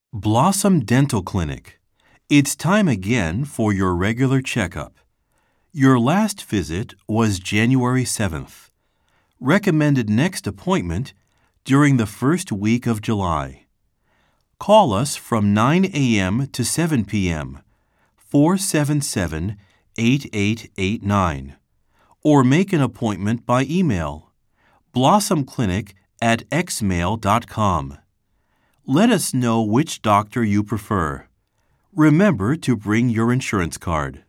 Blossom Dental Clinic. It's time again for your regular checkup. Your last visit was January 7th. Recommended next appointment during the first week of July. Call us from 9 a.m. to 7 p.m. 477-8889 or make an appointment by email blossomclinic@xmail.com. Let us know which doctor you prefer. Remember to bring your insurance card.